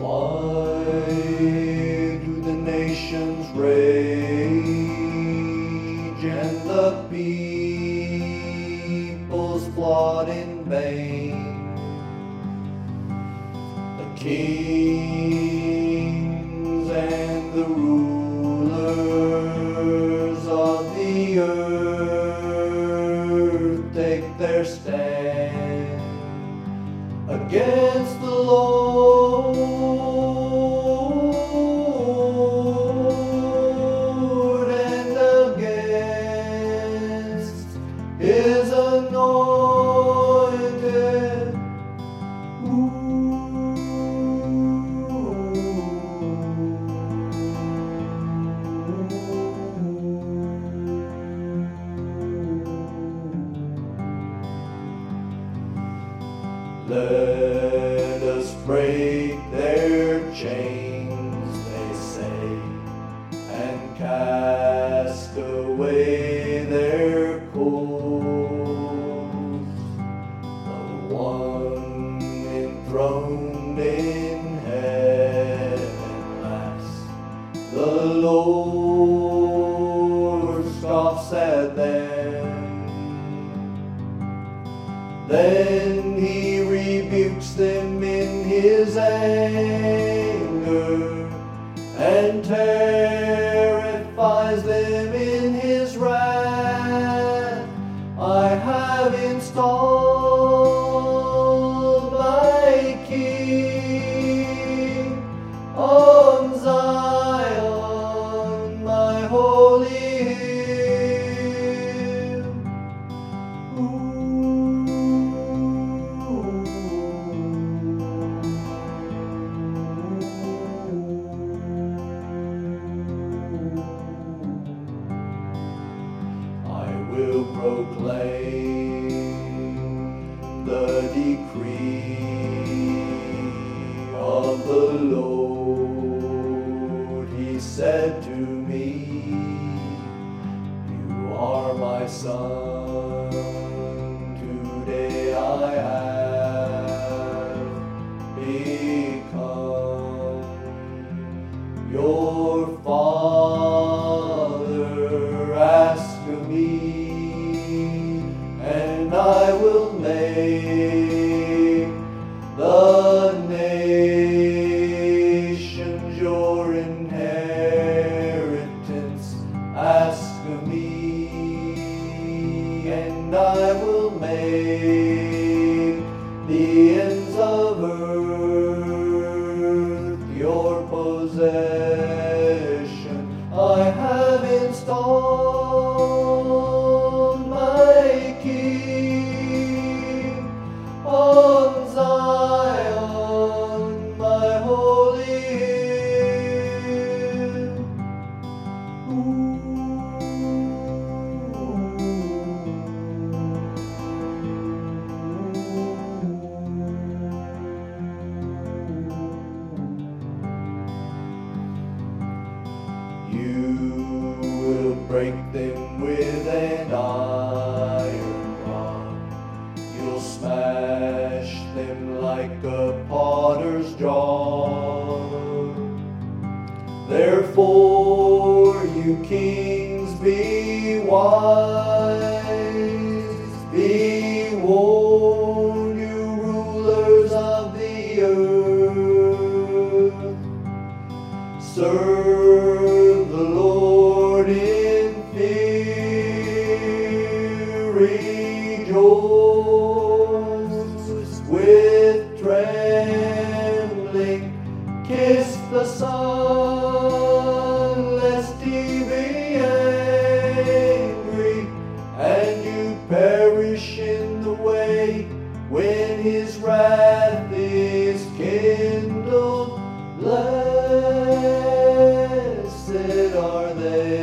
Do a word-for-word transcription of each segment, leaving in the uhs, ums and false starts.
Why do the nations rage and the peoples plot in vain? The kings and the rulers of the earth take their stand against the Lord and against His anointed. Let us break their chains, they say, and cast away their cords. The one enthroned in heaven laughs. The Lord scoffs at them. Then He rebukes them in His anger and terrifies them in His wrath. I have installed my King on Zion, my holy hill. Will proclaim the decree of the Lord. He said to me, "You are my son, today I have become your father. Ask of me, and I will make the nations your inheritance. Ask of me, and I will make the ends of earth your possession. I have installed my King on Zion, my holy hill." You will break them with an iron rod. You'll smash them like a potter's jar. Therefore, you kings, be wise. Be warned, you rulers of the earth. Serve the Lord in fear. Rejoice with trembling. Kiss the Son, lest He be angry, and you perish in the way when His wrath is kindled. Blessed are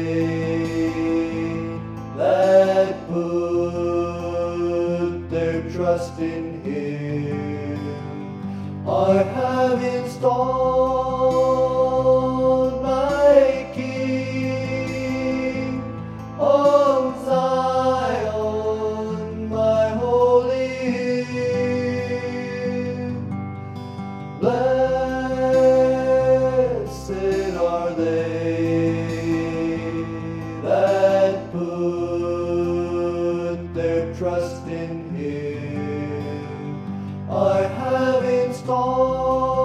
they that put their trust in Him. I have installed my King on Zion, my holy hill. Blessed their trust in Him. I have installed